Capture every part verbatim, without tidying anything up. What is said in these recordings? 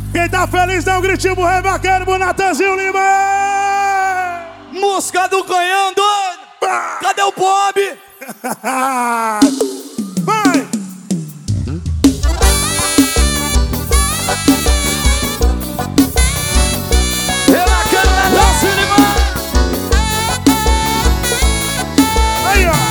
Quem tá feliz dá um gritinho pro Rei Vaqueiro, pro Natanzinho Lima. Música do Canhão doido. Cadê o Bob? Vai! Rei Vaqueiro, Natanzinho Lima. Aí, ó.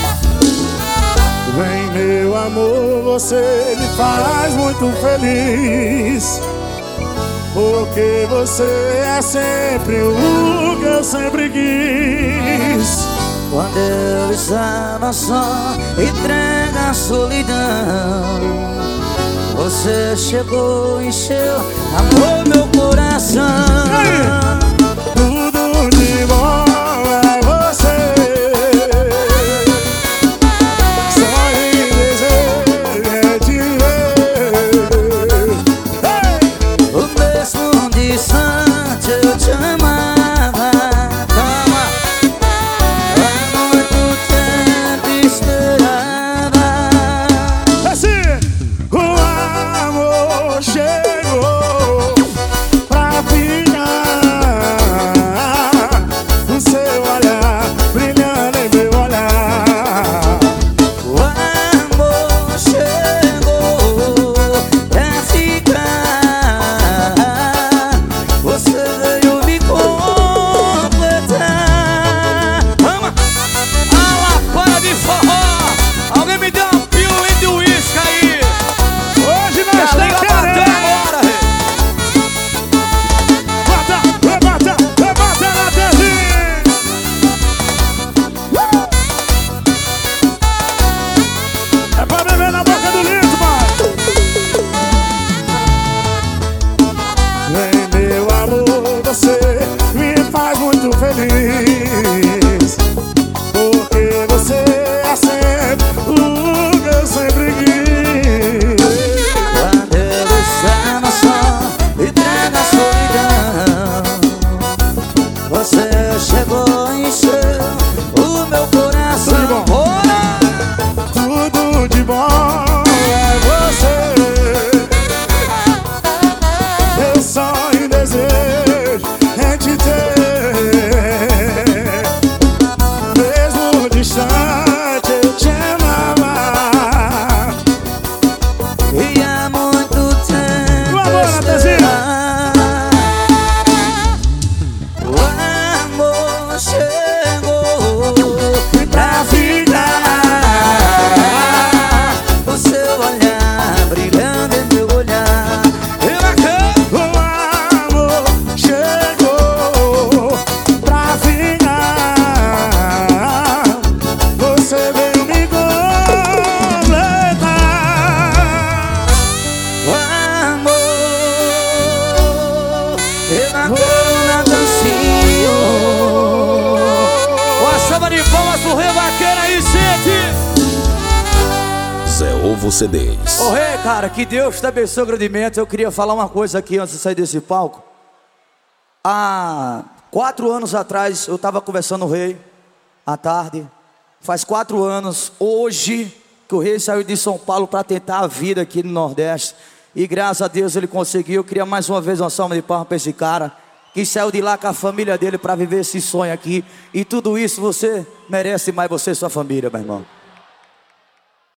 Vem, meu amor, você me faz muito feliz, porque você é sempre o que eu sempre quis. Quando eu estava só, entrega a solidão, você chegou e encheu, amor, meu coração. Tudo de bom é você, só em desejo é te ver. O mesmo distante eu te amava, calma, há muito tempo esperava. Assim, o amor chegou pra ficar, o seu olhar brilhando em meu olhar. O amor chegou pra ficar, você veio me completar. Vamos! A lapada de forró! Alguém me dê uma pílula de uísque aí! Hoje Que nós a liga estamos bateu querendo. agora, rei! Bota, rebata, rebata na telinha. É pra beber na boca do lindo, mano. Vem, meu amor, você me faz muito feliz, porque você é sempre o que eu sempre quis. Quando eu estava só, entrega a solidão, você chegou e encheu o meu coração. Tudo de bom. Bora! Tudo de bom é você, eu só em desejo é te ter. Mesmo distante eu te amava. E há muito tempo E o amor, Natanzinho? esperar. O amor chegou pra ficar, o seu olhar brilhando em meu olhar. Rei Vaqueiro! O amor chegou pra ficar, você veio me completar. O amor evacuou na dancinha. Uma salva de palmas pro Rei Vaqueiro aí, gente! Zé Ovo C Ds. Ô Rei, cara, que Deus te abençoe grandemente. Eu queria falar uma coisa aqui antes de sair desse palco. Há quatro anos atrás, eu estava conversando com o Rei, à tarde. Faz quatro anos, hoje, que o Rei saiu de São Paulo para tentar a vida aqui no Nordeste. E graças a Deus ele conseguiu. Eu queria mais uma vez uma salva de palmas para esse cara, que saiu de lá com a família dele para viver esse sonho aqui. E tudo isso você merece mais, você e sua família, meu irmão.